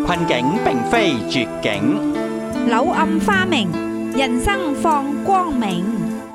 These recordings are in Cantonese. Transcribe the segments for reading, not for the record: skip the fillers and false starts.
困境並非絕境， 柳暗花明，人生放光明。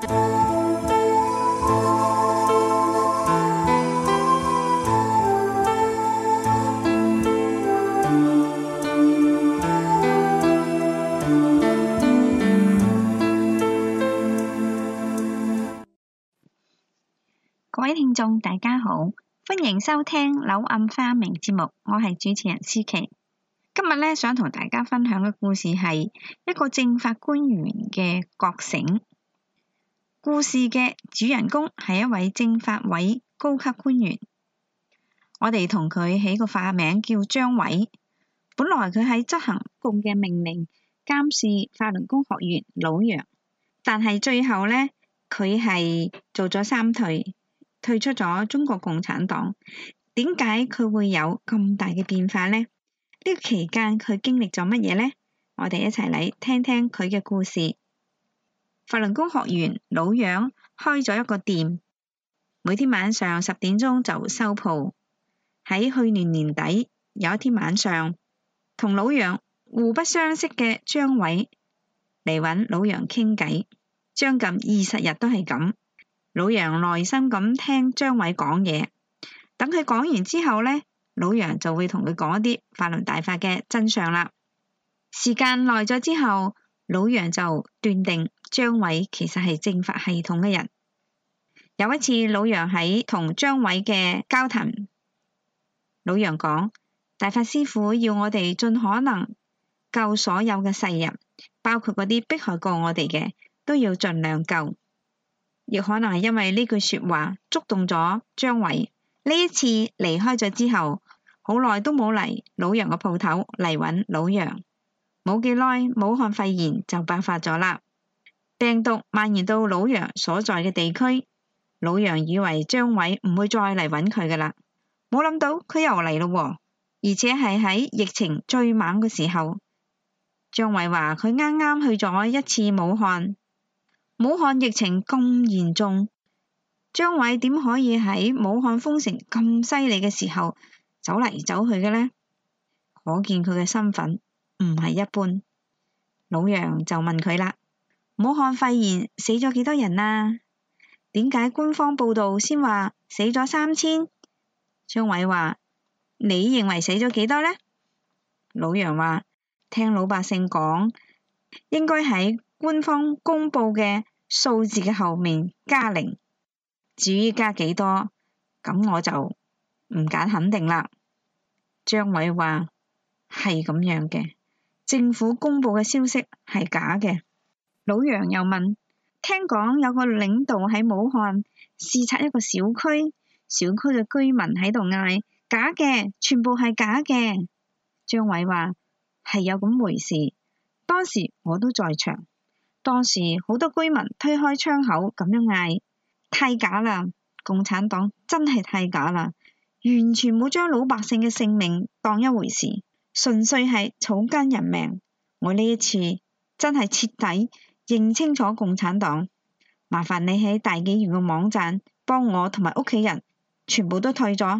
各位聽眾大家好，歡迎收聽柳暗花明節目，我係主持人思琪。今日咧想同大家分享嘅故事係一個政法官員嘅覺醒。故事嘅主人公係一位政法委高級官員，我哋同佢起個化名叫張偉。本來佢喺執行共嘅命令監視法輪功學員老楊，但係最後咧佢係做咗三退出咗中國共產黨。點解佢會有咁大嘅變化呢？呢個期間佢經歷咗乜嘢呢？我哋一齊嚟聽聽佢嘅故事。法輪功學員老楊開咗一個店，每天晚上10點鐘就收鋪。喺去年年底有一天晚上，同老楊互不相識嘅張偉嚟揾老楊傾偈，將近20日都係咁。老楊耐心咁聽張偉講嘢，等佢講完之後呢，老楊就會同佢講一啲法輪大法嘅真相啦。時間耐咗之後，老楊就斷定張偉其實係政法系統嘅人。有一次，老楊喺同張偉嘅交談，老楊講：大法師父要我哋盡可能救所有嘅世人，包括嗰啲迫害過我哋嘅，都要盡量救。亦可能係因為呢句說話觸動咗張偉。呢一次離開咗之後，好耐都冇嚟老楊嘅鋪頭嚟揾老楊。冇幾耐，武漢肺炎就爆發咗啦。病毒蔓延到老楊所在嘅地區，老楊以為張偉唔會再嚟揾佢噶啦，冇諗到佢又嚟咯，而且係喺疫情最猛嘅時候。張偉話佢啱啱去咗一次武漢疫情咁嚴重，張偉點可以喺武漢封城咁犀利嘅時候走嚟走去嘅呢？可見佢嘅身份唔係一般。老楊就問佢啦：武漢肺炎死咗幾多人啊？點解官方報道先話死咗3000？張偉話：你認為死咗幾多呢？老楊話：聽老百姓講，應該喺官方公佈嘅數字嘅後面加0，至於加幾多，咁我就唔敢肯定啦。張偉話：係咁樣嘅，政府公佈嘅消息係假嘅。老楊又問：聽講有個領導喺武漢視察一個小區嘅居民喺度嗌假嘅，全部係假嘅。張偉話：係有咁回事，當時我都在場，當時好多居民推開窗口咁樣嗌，太假啦！共產黨真係太假啦，完全冇將老百姓嘅性命當一回事，純粹係草菅人命。我呢一次真係徹底認清楚共產黨，麻煩你喺大紀元嘅網站幫我同埋屋企人全部都退黨。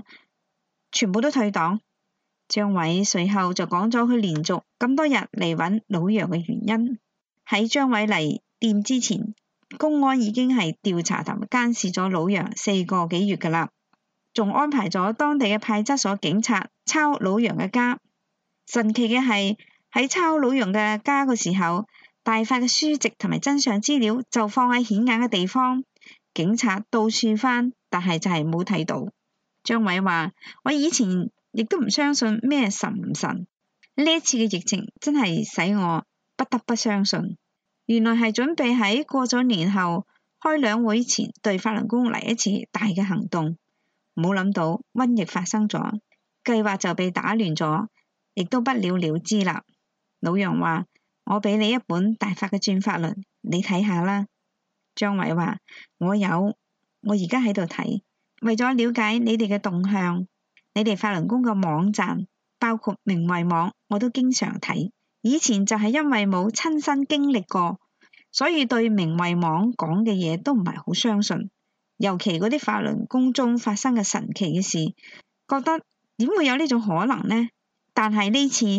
張偉隨後就講咗佢連續咁多日嚟揾老楊嘅原因。喺張偉嚟店之前，公安已經係調查同埋監視咗老楊4個幾月噶啦，仲安排咗當地嘅派出所警察抄老楊嘅家。神奇嘅係喺抄老楊嘅家嘅時候，大法嘅書籍同埋真相資料就放喺顯眼嘅地方，警察到處翻，但係就係冇睇到。張偉話：我以前亦都唔相信咩神唔神，呢一次嘅疫情真係使我不得不相信，原來係準備喺過咗年後開兩會前對法輪功嚟一次大嘅行動。冇諗到瘟疫發生咗，計劃就被打亂咗，亦都不了了之啦。老楊話：我俾你一本大法嘅轉法輪，你睇下啦。張偉話：我而家喺度睇，為咗了解你哋嘅動向，你哋法輪功嘅網站包括明慧網我都經常睇。以前就係因為冇親身經歷過，所以對明慧網講嘅嘢都唔係好相信，尤其嗰啲法輪功中發生嘅神奇嘅事，覺得點會有呢種可能呢？但係呢次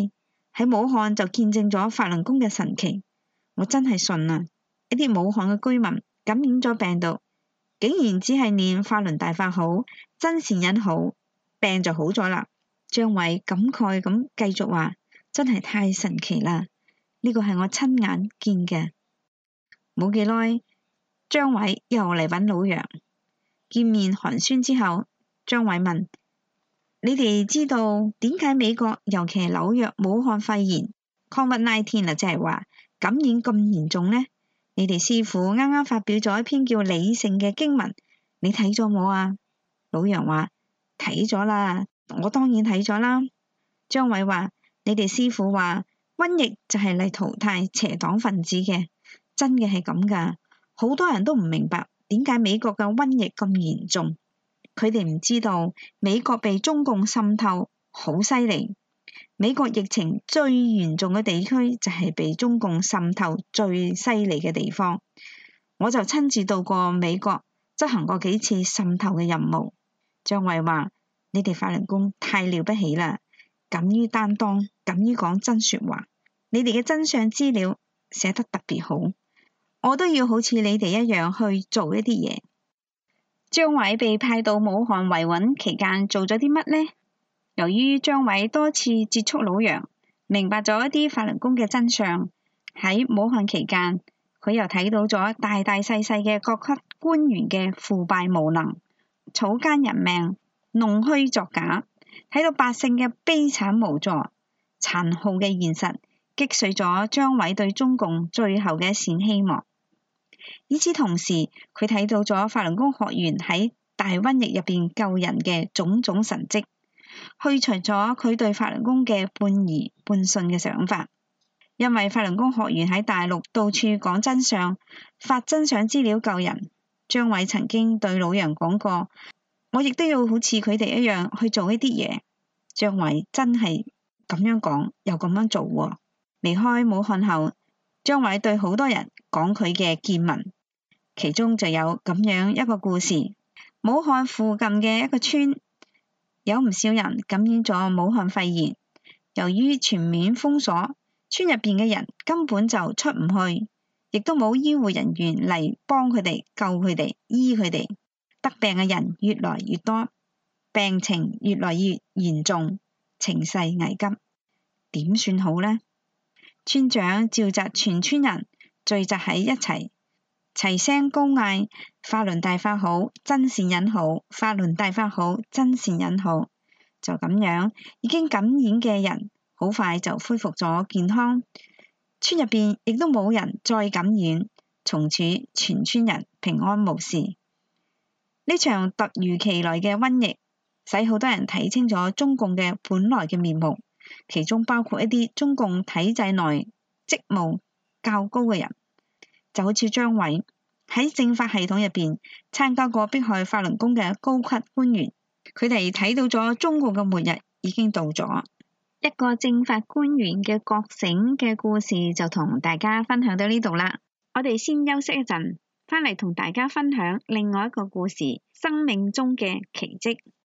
喺武漢就見證咗法輪功嘅神奇。我真係信啊！一啲武漢嘅居民感染咗病毒，竟然只係念法輪大法好，真善忍好，病就好咗啦。張偉感慨咁繼續話：真係太神奇啦！呢個係我親眼見嘅。冇幾耐，張偉又嚟揾老楊見面寒暄之後，張偉問：你哋知道點解美國尤其係紐約武漢肺炎 COVID-19 啦，即係話感染咁嚴重呢？你哋師父啱啱發表咗一篇叫《理性》嘅經文，你睇咗冇啊？老楊話：睇咗啦，我當然睇咗啦。張偉話：你哋師父話瘟疫就係嚟淘汰邪黨分子嘅，真嘅係咁㗎。好多人都唔明白點解美國嘅瘟疫咁嚴重，佢哋唔知道美國被中共滲透好犀利。美國疫情最嚴重嘅地區就係被中共滲透最犀利嘅地方。我就親自到過美國執行過幾次滲透嘅任務。張偉話：你哋法輪功太了不起啦，敢於擔當，敢於講真說話。你哋嘅真相資料寫得特別好，我都要好似你哋一樣去做一啲嘢。張偉被派到武漢維穩期間做咗啲乜呢？由於張偉多次接觸老楊，明白咗一啲法輪功嘅真相，喺武漢期間，佢又睇到咗大大細細嘅各級官員嘅腐敗無能、草菅人命、弄虛作假，睇到百姓嘅悲慘無助、殘酷嘅現實，擊碎咗張偉對中共最後嘅一線希望。與此同時，佢睇到咗法輪功學員喺大瘟疫入邊救人嘅種種神蹟，去除咗佢對法輪功嘅半疑半信嘅想法。因為法輪功學員喺大陸到處講真相、發真相資料救人，張偉曾經對老楊講過：我亦都要好似佢哋一樣去做一啲嘢。張偉真係咁樣講，又咁樣做喎。離開武漢後，張偉對好多人講佢嘅見聞，其中就有咁樣一個故事：武漢附近嘅一個村，有唔少人感染咗武漢肺炎，由於全面封鎖，村入邊嘅人根本就出唔去，亦都冇醫護人員嚟幫佢哋、救佢哋、醫佢哋。得病嘅人越來越多，病情越來越嚴重，情勢危急，點算好呢？村長召集全村人聚集喺一齊，齊聲高嗌：法輪大法好，真善忍好，法輪大法好，真善忍好。就咁樣，已經感染嘅人好快就恢復咗健康，村入邊亦都冇人再感染，從此全村人平安無事。呢場突如其來嘅瘟疫，使好多人睇清楚中共嘅本來嘅面目，其中包括一啲中共體制內職務較高嘅人，就好似張偉喺政法系統入邊參加過迫害法輪功嘅高級官員，佢哋睇到咗中共嘅末日已經到咗。一個政法官員嘅覺醒嘅故事就同大家分享到呢度啦。我哋先休息一陣，返嚟同大家分享另外一個故事：生命中嘅奇蹟。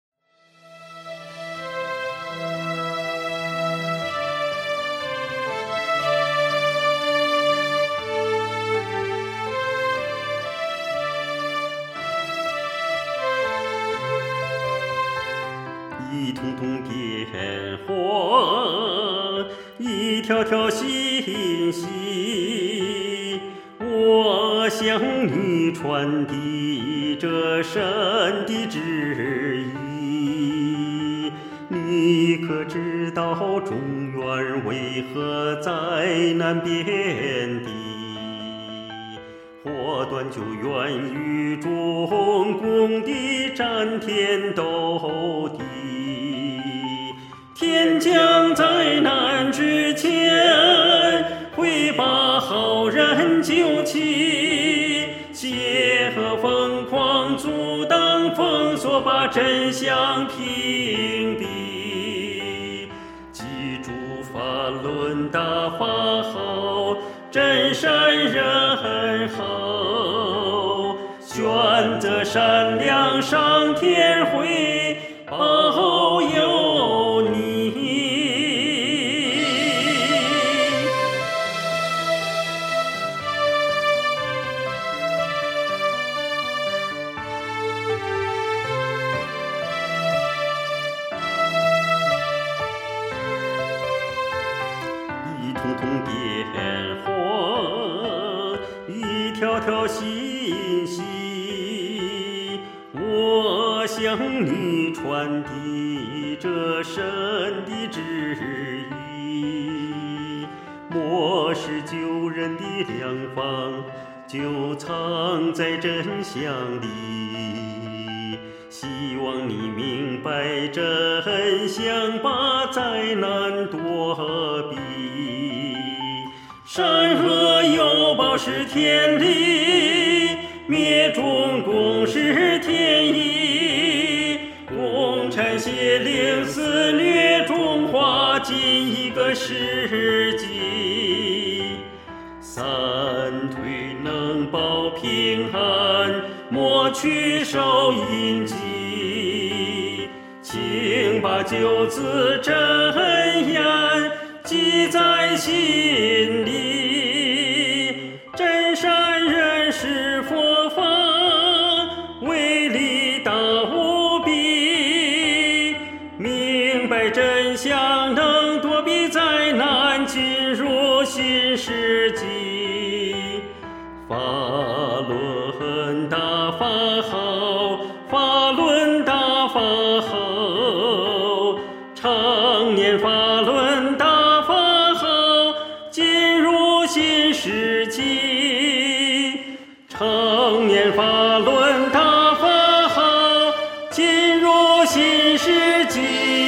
一通通电火，一条条信息，我向你传递这神的旨意。你可知道中原为何灾难遍地？祸端就源于中共的战天斗地。天将灾难之前会把好人救起，邪恶疯狂阻挡封锁，把真相屏蔽。记住法轮大法好，真善忍好，选择善良，上天会保佑你。 通通變黃，一條條信息，我向你傳遞這神的旨意。末世救人的良方，就藏在真相裏。希望你明白真相，把災難躲避。山河有寶是天理，滅中共是天意。共產邪靈肆虐中華近一個世紀。三推能保平安，莫去受陰疾。請把九字真言記在心裏，真善忍是佛法，威力大無比。明白真相能躲避災難，進入新世紀。法輪大法好，法輪大法好，常念法輪大法好，進入新世紀。常念法輪大法好，進入新世紀。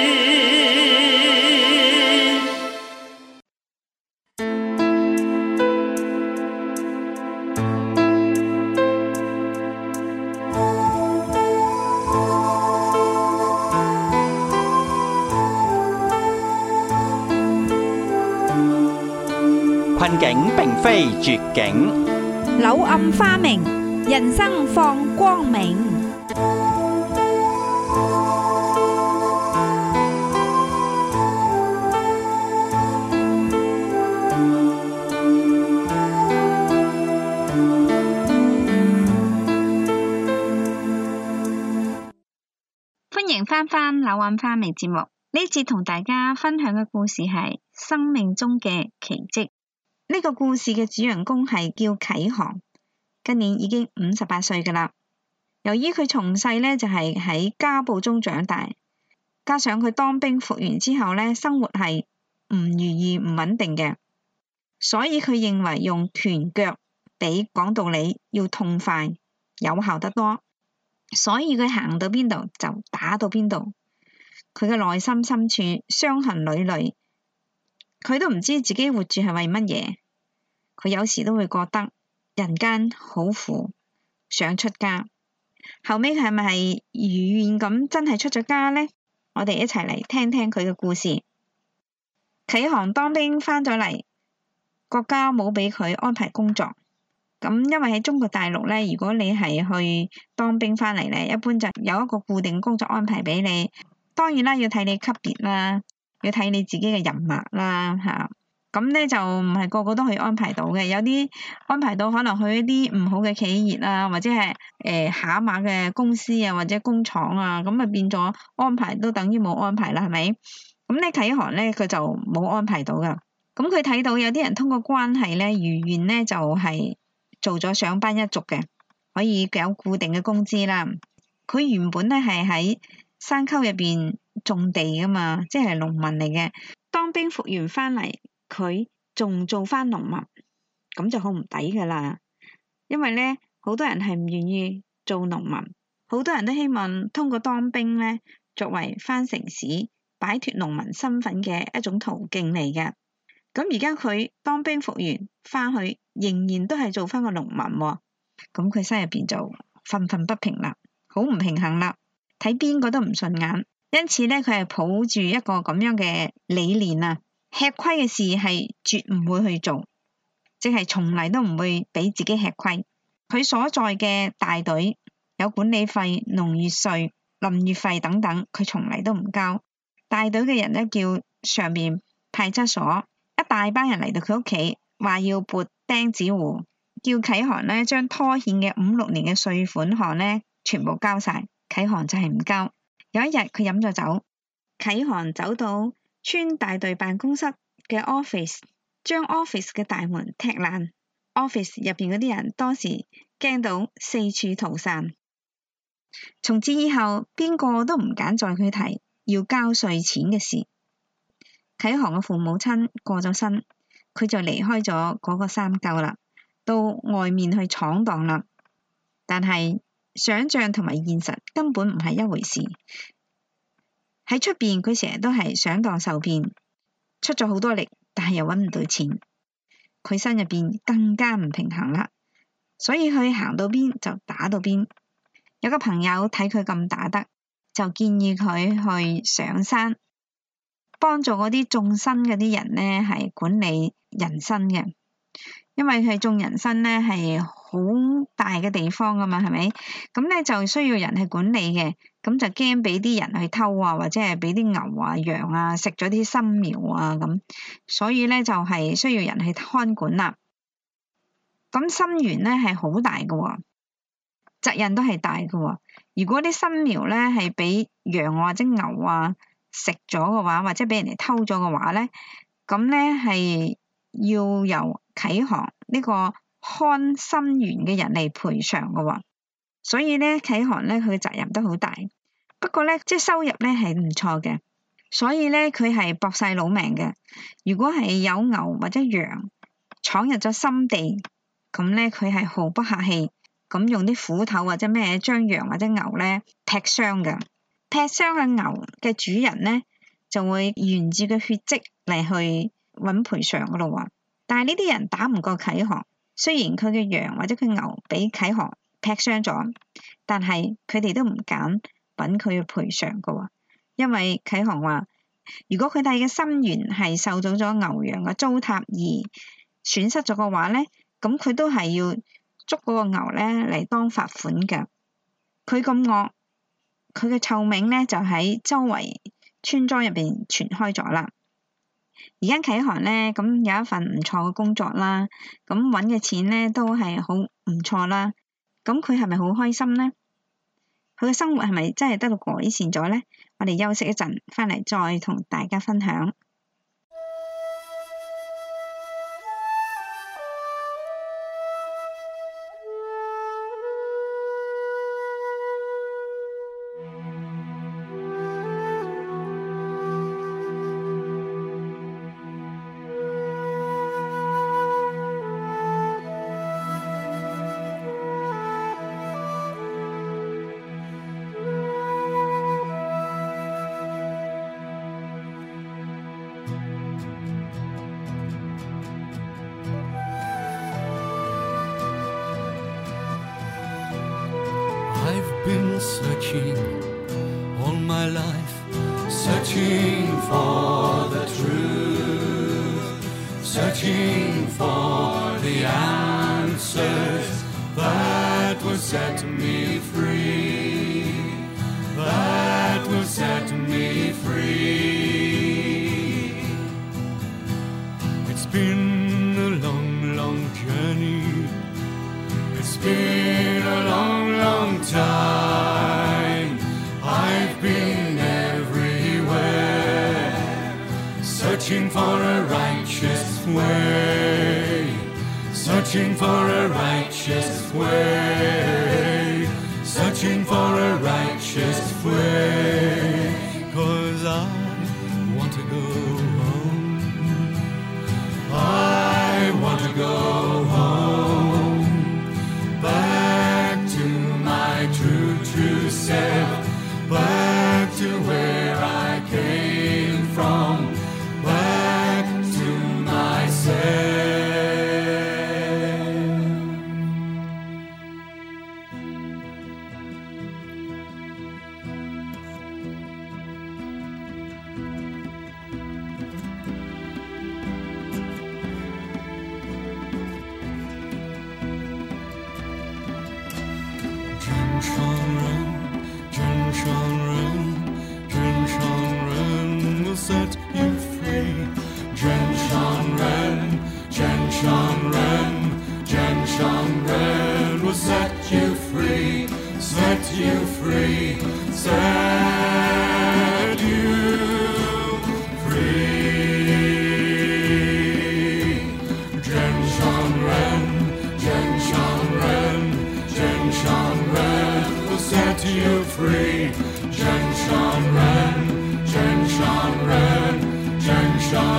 困境並非絕境， 柳暗花明，人生放光明。 歡迎返柳暗花明節目，呢次同大家分享嘅故事係生命中嘅奇蹟。呢個故事嘅主人公係叫啟航，今年已經58歲㗎喇。由於佢從細呢就係喺家暴中長大，加上佢當兵服完之後呢，生活係唔如意唔穩定嘅，所以佢認為用拳腳比講道理要痛快有效得多，所以佢行到邊度就打到邊度。佢嘅內心深處傷痕累累，佢都唔知自己活住係為乜嘢。佢有時都會覺得人間好苦，想出家。後尾佢係咪係如願咁真係出咗家呢？我哋一齊嚟聽聽佢嘅故事。啟航當兵返咗嚟，國家冇俾佢安排工作。咁因為喺中國大陸呢，如果你係去當兵返嚟呢，一般就有一個固定工作安排俾你。當然啦，要睇你級別啦，要睇你自己嘅人脈啦嚇。咁呢就唔係個個都可以安排到嘅，有啲安排到可能去一啲唔好嘅企業啊，或者係下馬嘅公司啊，或者工廠啊，咁啊變咗安排都等於冇安排啦，係咪？咁呢啟航呢，佢就冇安排到噶。咁佢睇到有啲人通過關係呢，如願呢就係做咗上班一族嘅，可以有固定嘅工資啦。佢原本呢係喺山溝入邊種地噶嘛，即係農民嚟嘅。當兵服完返嚟，佢仲做返農民，咁就好唔抵噶啦。因為呢，好多人係唔願意做農民，好多人都希望通過當兵呢，作為返城市擺脫農民身份嘅一種途徑嚟嘅。咁而家佢當兵服完返去，仍然都係做返個農民喎。咁佢心入邊就憤憤不平啦，好唔平衡啦，睇邊個都唔順眼。因此呢，佢係抱住一個咁樣嘅理念啊。吃虧嘅事係絕唔會去做，即係從嚟都唔會俾自己吃虧。佢所在嘅大隊有管理費、農業稅、林業費等等，佢從嚟都唔交。大隊嘅人呢，叫上面派出所，一大班人嚟到佢屋企，話要撥釘子戶，叫啟航呢將拖欠嘅5、6年嘅稅款項呢全部交晒。啟航就係唔交。有一日佢飲咗酒，啟航走到村大隊辦公室， 嘅 office， 將 office 嘅大門踢爛。office 入邊嗰啲人當時驚到四處逃散。從此以後，邊個都唔敢再佢提要交稅錢嘅事。啟航嘅父母親過咗身，佢就離開咗嗰個三舊啦，到外面去闖蕩啦。但係想像同埋現實根本唔係一回事。喺出邊佢成日都係上當受騙，出咗好多力，但係又揾唔到錢。佢心入邊更加唔平衡啦，所以佢行到邊就打到邊。有個朋友睇佢咁打得，就建議佢去上山，幫助嗰啲種生嗰啲人呢係管理人參嘅，因為佢種人參呢係好大嘅地方㗎嘛，係咪？咁呢就需要人去管理嘅，咁就驚俾啲人去偷啊，或者係俾啲牛啊、羊啊食咗啲參苗啊咁，所以呢就係需要人去看管啦。咁參園呢係好大嘅喎，責任都係大嘅喎。如果啲參苗呢係俾羊或者牛啊食咗嘅話，或者俾人哋偷咗嘅話呢，咁呢係要由啟航呢個看參園嘅人嚟賠償嘅喎。所以呢，啟航呢，佢嘅責任都好大。不過呢，即係收入呢係唔錯嘅，所以呢，佢係搏晒老命嘅。如果係有牛或者羊闖入咗參地，咁呢，佢係毫不客氣咁用啲斧頭或者咩將羊或者牛呢劈傷嘅。劈傷嘅牛嘅主人呢，就會沿住個血跡嚟去揾賠償嘅咯喎。但係呢啲人打唔過啟航，雖然佢嘅羊或者佢牛俾啟航劈傷咗，但係佢哋都唔敢揾佢去賠償嘅喎，因為啟航話，如果佢哋嘅參園係受到咗牛羊嘅糟蹋而損失咗嘅話呢，咁佢都係要捉嗰個牛呢嚟當罰款嘅。佢咁惡，佢嘅臭名呢就喺周圍村莊入邊傳開咗啦。而家啟航呢，咁有一份唔錯嘅工作啦，咁揾嘅錢呢都係好唔錯啦。咁佢係咪好開心呢？佢嘅生活係咪真係得到改善咗呢？我哋休息一陣，返嚟再同大家分享。 I've been searching all my life, searching for the truth, searching for the answers that will set me free, that will set me free. It's been a long, long journey. It's been a long, long time. I've been everywhere, searching for a righteous way, searching for a righteous way, searching for a righteous way. 'Cause I want to go home. I want to go home. Back to my true self, back to where I came from, back to myself. Will set you free. Jen Shanren, Jen Shanren, Jen Shanren will set you free, set you free, set you free.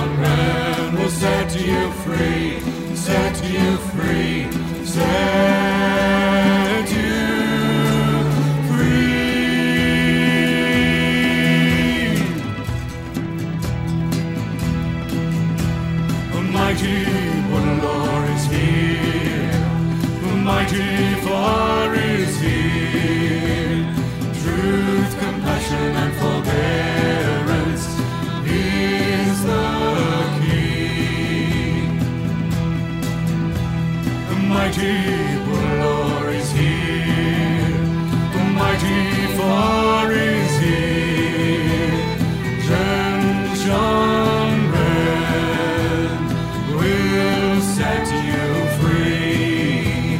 人 will set you free, set you free, set you free. Mighty Lord is here, mighty far is here. Truth, compassion, and forbearance is the King. Mighty Lord is here, mighty far is here. John Red will set you free.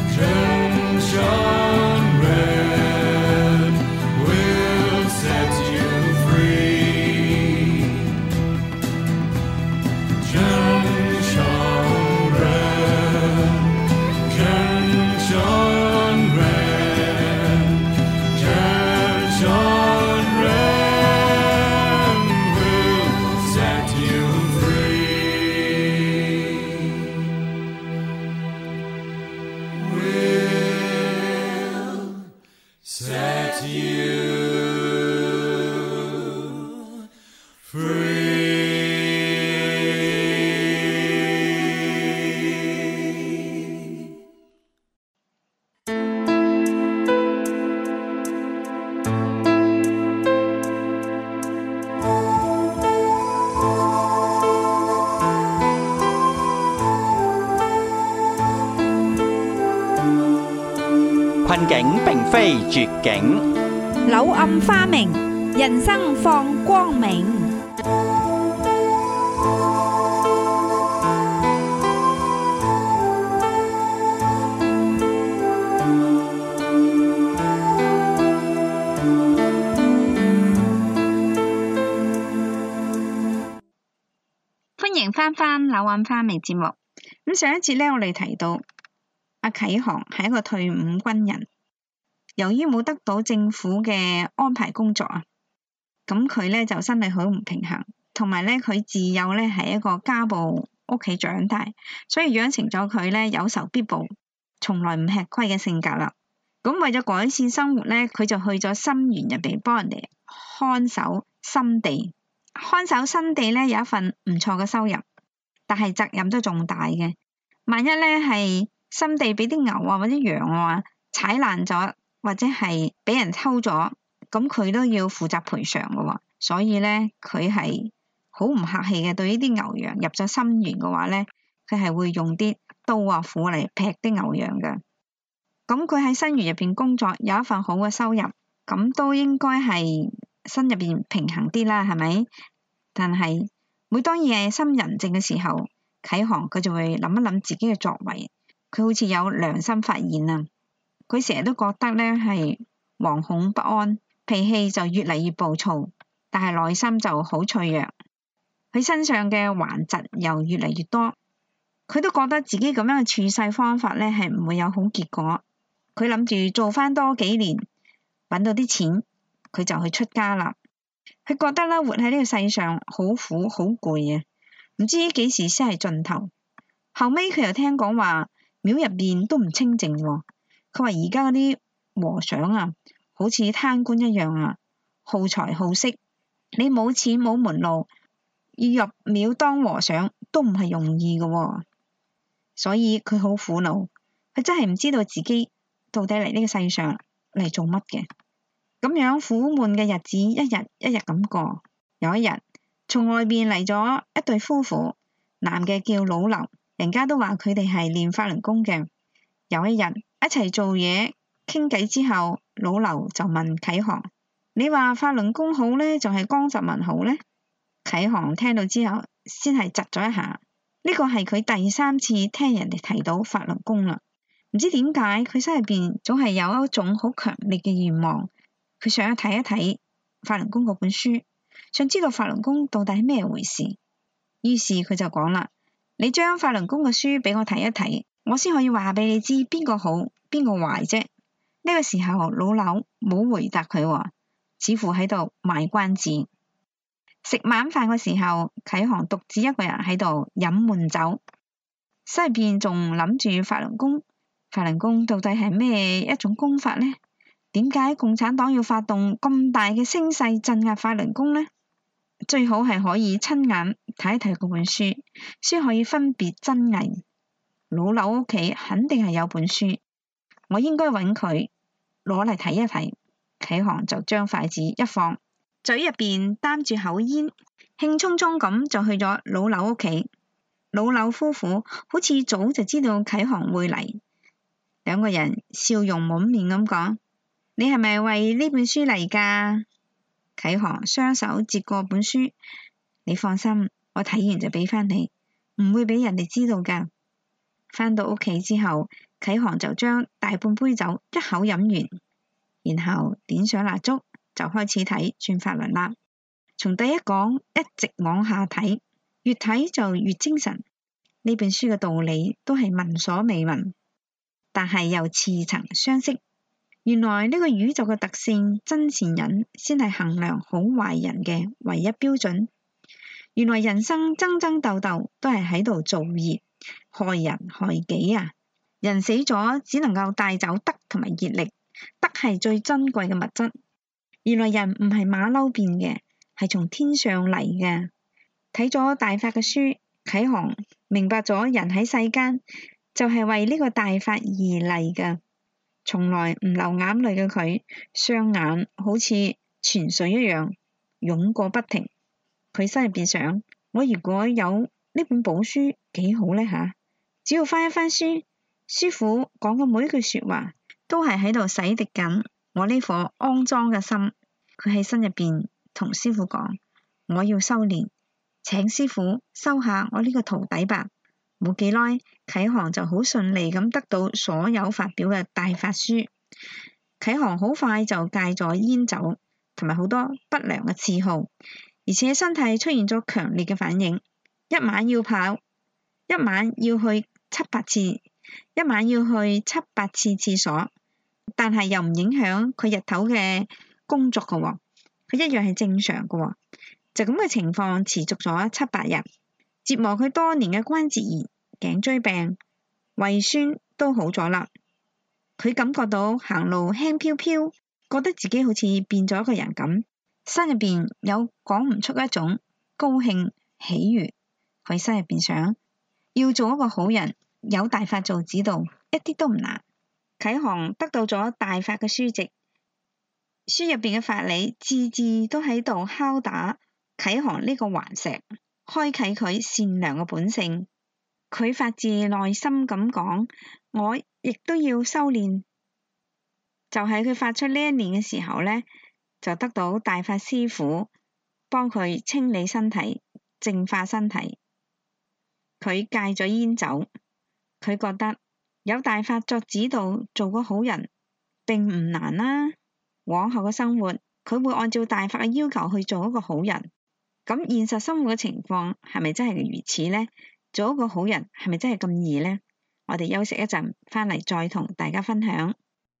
John Red will set you free. John Red, John Red, John Red will set you free. Will set you free. 困境並非絕境， 柳暗花明，人生放光明。 歡迎返柳暗花明節目。咁上一節咧，我哋提到阿啟航係一個退伍軍人，由於冇得到政府嘅安排工作啊，咁佢咧就心理好唔平衡，同埋咧佢自幼咧係一個家暴屋企長大，所以養成咗佢咧有仇必報，從來唔吃虧嘅性格啦。咁為咗改善生活咧，佢就去咗心園入邊幫人哋看守心地。看守心地咧有一份唔錯嘅收入，但係責任都仲大嘅。萬一咧係心地俾啲牛啊或者羊啊踩爛咗，或者係俾人偷咗，咁佢都要負責賠償嘅喎。所以咧佢係好唔客氣嘅，對呢啲牛羊入咗心園嘅話咧，佢係會用啲刀啊斧嚟劈啲牛羊嘅。咁佢喺心園入邊工作，有一份好嘅收入，咁都應該係心入邊平衡啲啦，係咪？但係每當夜深人靜嘅時候，啟航佢就會諗一諗自己嘅作為，佢好似有良心發現啊！佢成日都覺得咧係惶恐不安，脾氣就越嚟越暴躁，但係內心就好脆弱。佢身上嘅頑疾又越嚟越多，佢都覺得自己咁樣嘅處世方法咧係唔會有好結果。佢諗住做翻多幾年，揾到啲錢，佢就去出家啦。佢覺得啦，活喺呢個世上好苦好攰啊，唔知幾時先係盡頭。後尾佢又聽講話廟入邊都唔清靜喎。佢話而家嗰啲和尚啊，好似貪官一樣啊，好財好色。你冇錢冇門路，要入廟當和尚都唔係容易嘅喎。所以佢好苦惱，佢真係唔知道自己到底嚟呢個世上嚟做乜嘅。咁樣苦悶嘅日子一日一日咁過。有一日，從外邊嚟咗一對夫婦，男嘅叫老劉，人家都話佢哋係練法輪功嘅。有一日一齊做嘢傾偈之後，老劉就問啟航：你話法輪功好呢，就係江澤民好呢？啟航聽到之後先係窒咗一下。呢個係佢第3次聽人哋提到法輪功啦。唔知點解佢心入邊總係有一種好強烈嘅願望，佢想睇一睇法輪功嗰本書，想知道法輪功到底係咩回事。於是佢就講啦：你將法輪功嘅書俾我睇一睇，我先可以話俾你知邊個好邊個壞啫。呢個時候老劉冇回答佢喎，似乎喺度賣關子。 食晚飯嘅時候，啟航獨自一個人喺度飲悶酒，心入邊仲諗住法輪功。法輪功到底係咩一種功法呢？點解共產黨要發動咁大嘅聲勢鎮壓法輪功呢？最好係可以親眼睇一睇嗰本書，書可以分別真偽。老劉屋企肯定係有本書，我應該揾佢攞嚟睇一睇。啟航就將筷子一放，嘴入邊擔住口煙，興沖沖咁就去咗老劉屋企。老劉夫婦好似早就知道啟航會嚟，兩個人笑容滿面咁講：你係咪為呢本書嚟㗎？啟航雙手接過本書，你放心，我睇完就俾返你，唔會俾人哋知道㗎。返到屋企之後，啟航就將大半杯酒一口飲完，然後點上蠟燭就開始睇轉法輪啦。從第一講一直往下睇，越睇就越精神。呢本書嘅道理都係聞所未聞，但係又似曾相識。原來呢個宇宙嘅特性真善忍先係衡量好壞人嘅唯一標準。原來人生爭爭鬥鬥都係喺度造業，害人害己啊！人死咗只能夠帶走德同埋業力，德係最珍貴嘅物質。原來人唔係馬騮變嘅，係從天上嚟嘅。睇咗大法嘅書，啟航明白咗人喺世間就係為呢個大法而嚟嘅。從來唔流眼淚嘅佢，雙眼好似泉水一樣湧過不停。佢心入邊想：我如果有呢本寶書幾好呢吓？只要翻一翻書，師父講嘅每一句說話都係喺度洗滌緊我呢顆骯髒嘅心。佢喺心入邊同師父講：我要修煉，請師父收下我呢個徒弟吧。冇幾耐，啟航就好順利咁得到所有發表嘅大法書。啟航好快就戒咗煙酒同埋好多不良嘅嗜好，而且身體出現咗強烈嘅反應，一晚要跑，一晚要去7、8次，一晚要去7、8次廁所，但係又唔影響佢日頭嘅工作嘅喎，佢一樣係正常嘅喎。就咁嘅情況持續咗7、8日。折磨佢多年嘅關節炎、頸椎病、胃酸都好咗啦。佢感覺到行路輕飄飄，覺得自己好似變咗一個人咁，心入邊有講唔出一種高興喜悅。佢心入邊想，要做一個好人，有大法做指導，一啲都唔難。啟航得到咗大法嘅書籍，書入邊嘅法理字字都喺度敲打啟航呢個頑石，開啟佢善良嘅本性。佢發自內心咁講：我亦都要修煉。就喺佢發出呢一念嘅時候呢，就得到大法師父幫佢清理身體、淨化身體。佢戒咗煙酒，佢覺得有大法作指導，做個好人並唔難啦。往後嘅生活，佢會按照大法嘅要求去做一個好人。咁現實生活嘅情況係咪真係如此呢？做一個好人係咪真係咁易呢？我哋休息一陣，返嚟再同大家分享。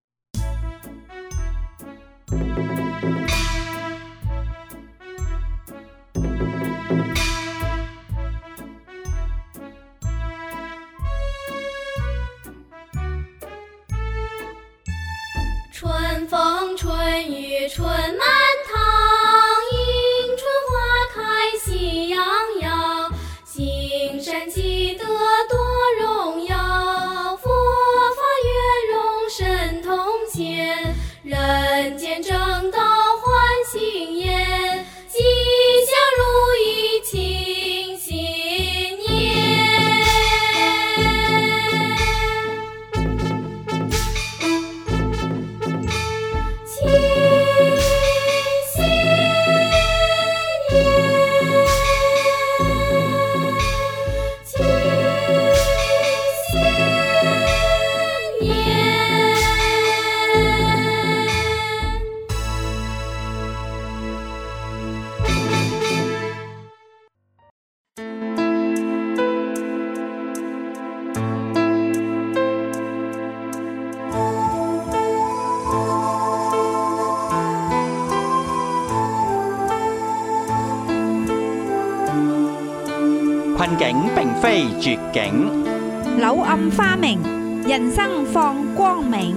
春風春雨春滿堂，迎春花開喜洋洋，行善積德多榮耀，佛法圓融神通顯，人間正道歡喜顏，吉祥如意慶新年。 困境並非絕境， 柳暗花明，人生放光明。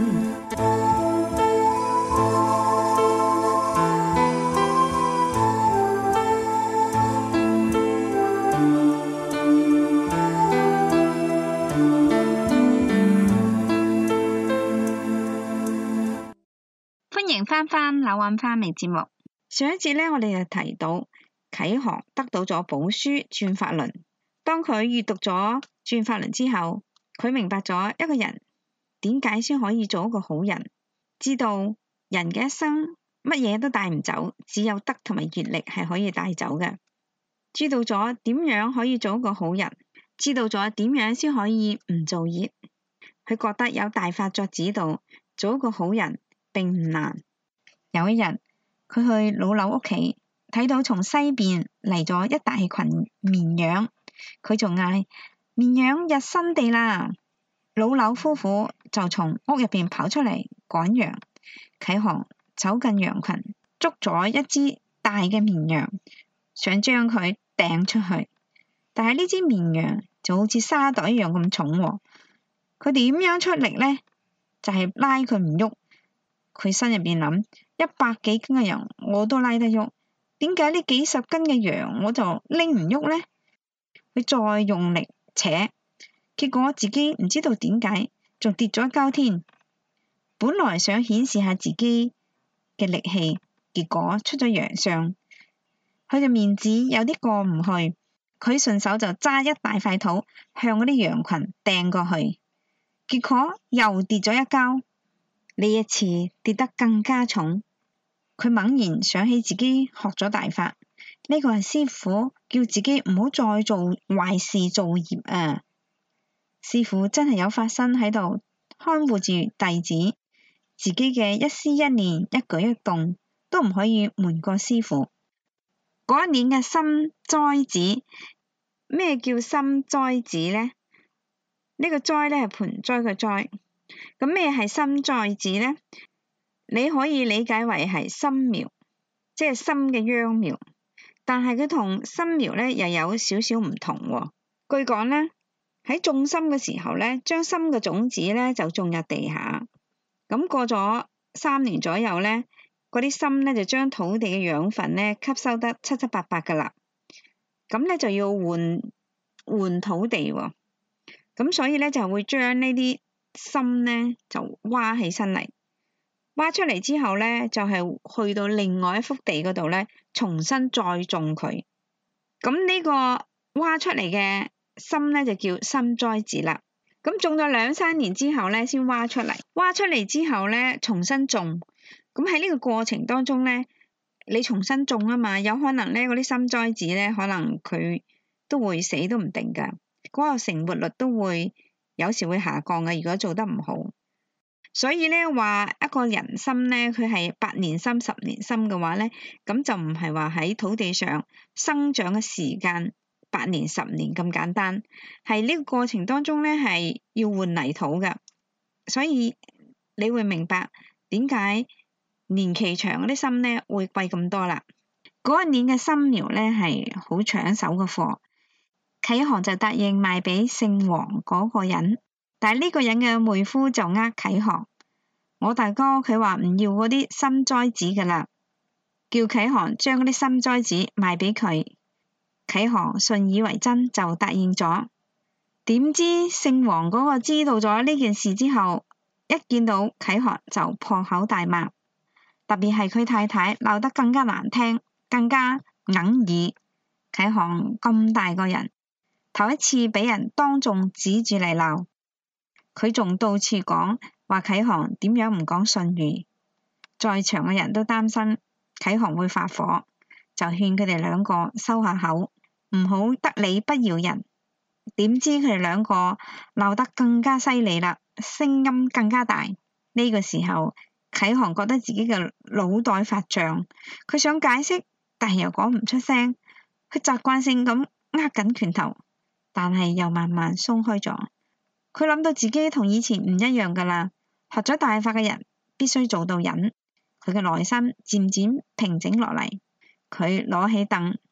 歡迎返柳暗花明節目。上一節呢，我哋就提到啟航得到咗寶書轉法輪。當佢閱讀咗轉法輪之後，佢明白咗一個人點解先可以做一個好人，知道人嘅一生乜嘢都帶唔走，只有德同埋閱歷係可以帶走嘅。知道咗點樣可以做一個好人，知道咗點樣先可以唔做業。佢覺得有大法作指導，做一個好人並唔難。有一日，佢去老柳屋企，睇到從西邊嚟咗一大群綿羊，佢就嗌：綿羊入新地啦！老柳夫婦就從屋入邊跑出嚟趕羊。啟航走近羊群，捉咗一隻大嘅綿羊，想將佢掟出去，但係呢隻綿羊就好似沙袋一樣咁重喎。佢點樣出力呢？就係拉佢唔喐。佢心入邊諗：100幾斤嘅羊我都拉得喐，點解呢幾十斤嘅羊我就拎唔喐呢？佢再用力扯，結果自己唔知道點解，仲跌咗一跤添。本來想顯示下自己嘅力氣，結果出咗洋相。佢嘅面子有啲過唔去，佢順手就揸一大塊土向嗰啲羊群掟過去，結果又跌咗一跤。呢一次跌得更加重。佢猛然想起自己學咗大法，呢個係師父叫自己唔好再做壞事造業啊。師父真係有法身喺度看護住弟子，自己嘅一思一念一舉一動都唔可以瞞過師父。嗰一年嘅心災子，咩叫心災子呢？呢個災呢係盆栽嘅災。咁咩係心災子呢？你可以理解為係心苗，即係心嘅秧苗，但係佢同心苗呢又有少少唔同喎。據講呢，喺種心嘅時候呢，將心嘅種子呢就種入地下，咁過咗3年左右呢，嗰啲心呢就將土地嘅養分呢吸收得七七八八噶啦，咁呢就要換土地喎，咁所以呢就會將呢啲心呢就挖起身嚟，挖出嚟之後呢，就係去到另外一幅地嗰度呢，重新再種佢。咁呢個挖出嚟嘅心呢，就叫心災子啦。咁種咗2-3年之後呢，先挖出嚟。挖出嚟之後呢，重新種。咁喺呢個過程當中呢，你重新種啊嘛，有可能呢嗰啲心災子呢，可能佢都會死都唔定㗎。嗰個成活率都會有時會下降嘅，如果做得唔好。所以呢，話一個人心呢，佢係8年心、10年心嘅話呢，咁就唔係話喺土地上生長嘅時間8年、10年咁簡單，係呢個過程當中呢，係要換泥土嘅。所以你會明白點解年期長嗰啲心呢會貴咁多啦。嗰一年嘅心苗呢係好搶手嘅貨。啟航就答應賣俾姓黃嗰個人，但係呢個人嘅妹夫就啟航。我大哥佢話唔要嗰啲心災子噶啦，叫啟航將嗰啲心災子賣俾佢。啟航信以為真就答應咗。點知姓黃嗰個知道咗呢件事之後，一見到啟航就破口大罵，特別係佢太太鬧得更加難聽，更加哽耳。啟航咁大個人，頭一次俾人當眾指住嚟鬧，佢仲到處講話啟航點樣唔講信譽。在場嘅人都擔心啟航會發火，就勸佢哋2個收下口，唔好得理不饒人。點知佢哋2個鬧得更加犀利啦，聲音更加大。呢個時候，啟航覺得自己嘅腦袋發脹，佢想解釋，但係又講唔出聲。佢習慣性咁握緊拳頭，但係又慢慢鬆開咗。佢諗到自己同以前唔一樣噶啦，學咗大法嘅人必須做到忍。佢嘅內心漸漸平靜落嚟，佢攞起凳，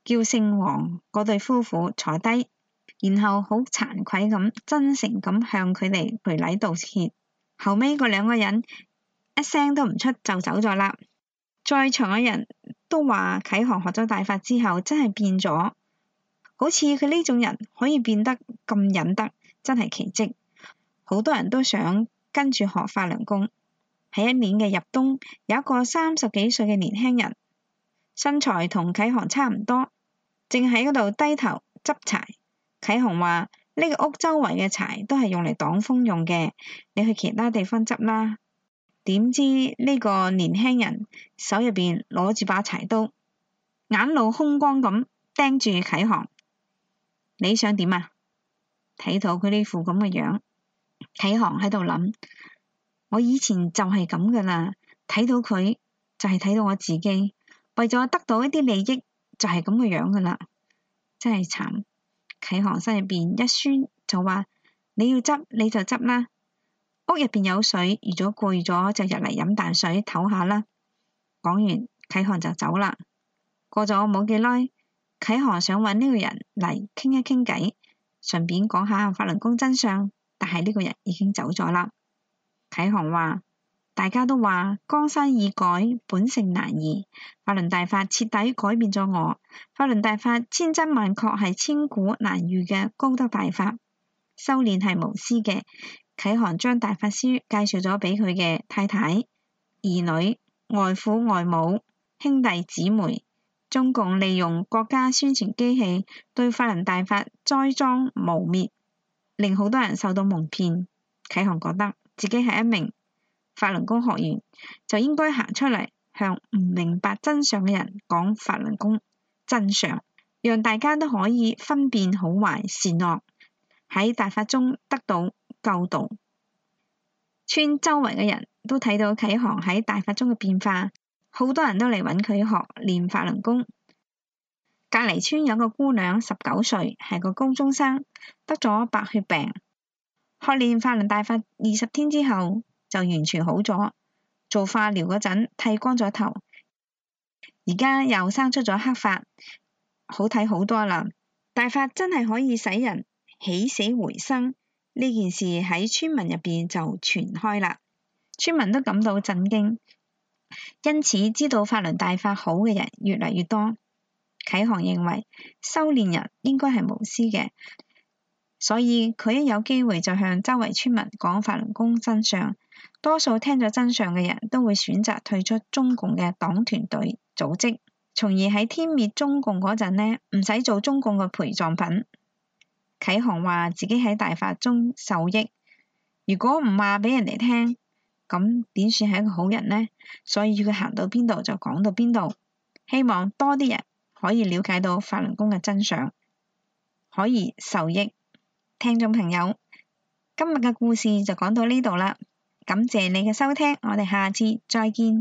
叫聖王嗰對夫婦坐低，然後好慚愧咁、真誠咁向佢哋賠禮道歉。後尾嗰兩個人一聲都唔出就走咗啦。在場嘅人都話啟航學咗大法之後真係變咗，好似佢呢種人可以變得咁忍得，真係奇蹟。好多人都想跟住學法輪功。喺一年嘅入冬，有一個30幾歲嘅年輕人，身材同啟航差唔多，正喺嗰度低頭執柴。啟航話：呢個屋周圍嘅柴都係用嚟擋風用嘅，你去其他地方執啦。點知呢個年輕人手入邊攞住把柴刀，眼露凶光咁盯住啟航。你想點啊？睇到佢呢副咁嘅樣，啟航喺度諗：我以前就係咁噶啦，睇到佢就係睇到我自己，為咗得到一啲利益就係咁嘅樣噶啦，真係慘。啟航心入邊一酸，就話：你要執你就執啦，屋入邊有水，如果攰咗就入嚟飲啖水唞下啦。講完，啟航就走啦。過咗冇幾耐，啟航想揾呢個人嚟傾一傾偈，順便講下法輪功真相，但係呢個人已經走咗啦。啟航話：大家都話江山易改，本性難移。法輪大法徹底改變咗我。法輪大法千真萬確係千古難遇嘅高德大法。修煉係無私嘅。啟航將大法師介紹咗俾佢嘅太太、兒女、外父外母、兄弟姊妹。中共利用國家宣傳機器對法輪大法栽贓污蔑，令好多人受到蒙騙。啟航覺得自己係一名法輪功學員，就應該行出嚟向唔明白真相嘅人講法輪功真相，讓大家都可以分辨好壞善惡，喺大法中得到救度。村周圍嘅人都睇到啟航喺大法中嘅變化，好多人都嚟揾佢學練法輪功。隔離村有個姑娘19歲，係個高中生，得咗白血病。學練法輪大法20天之後就完全好咗，做化療嗰陣剃光咗頭，而家又生出咗黑髮，好睇好多啦。大法真係可以使人起死回生，呢件事喺村民入邊就傳開啦，村民都感到震驚，因此知道法輪大法好嘅人越嚟越多。啟航認為修煉人應該係無私嘅，所以佢一有機會就向周圍村民講法輪功真相。多數聽咗真相嘅人都會選擇退出中共嘅黨團隊組織，從而喺天滅中共嗰陣呢，唔使做中共嘅陪葬品。啟航話自己喺大法中受益，如果唔話俾人哋聽，咁點算係一個好人呢？所以佢行到邊度就講到邊度，希望多啲人可以了解到法輪功嘅真相，可以受益。聽眾朋友，今日嘅故事就講到呢度啦，感謝你嘅收聽，我哋下次再見。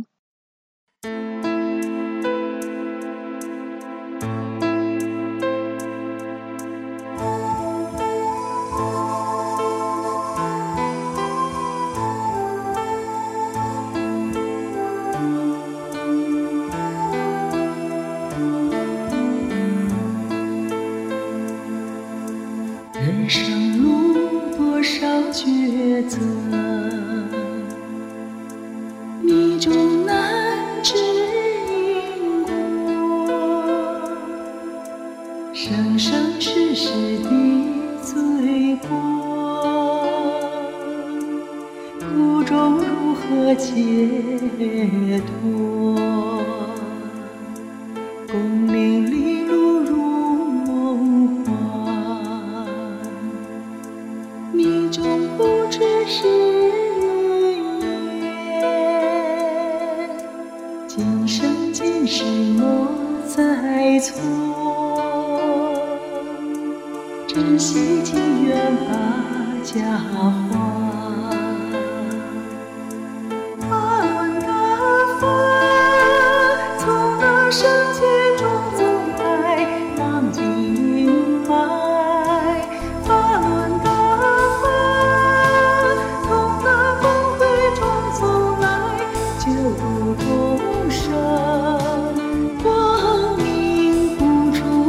人生路多少抉择，迷中难知因果，生生世世的罪过，苦中如何解脱？功名利禄如梦幻，命中不知是云烟，今生今世莫再错，珍惜情缘把家还。法轮大法从那圣洁中走来，浪迹云海。法轮大法从那光辉中走来，救度众生，光明不出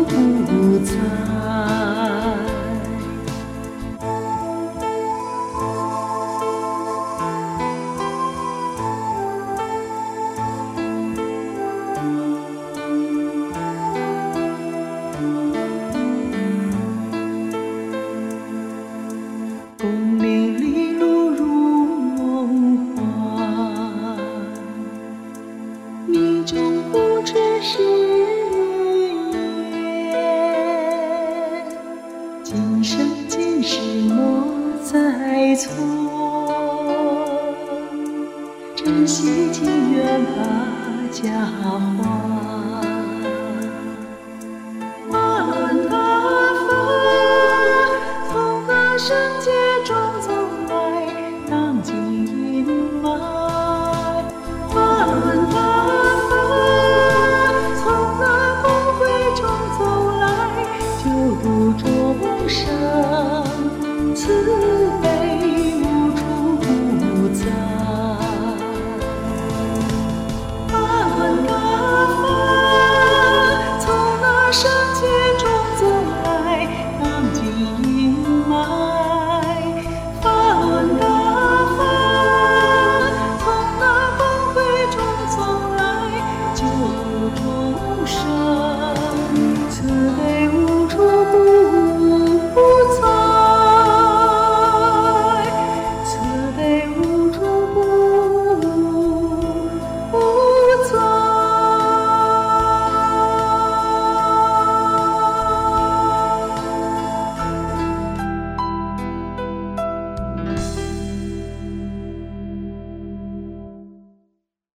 今生今世莫再错，珍惜情缘把家还。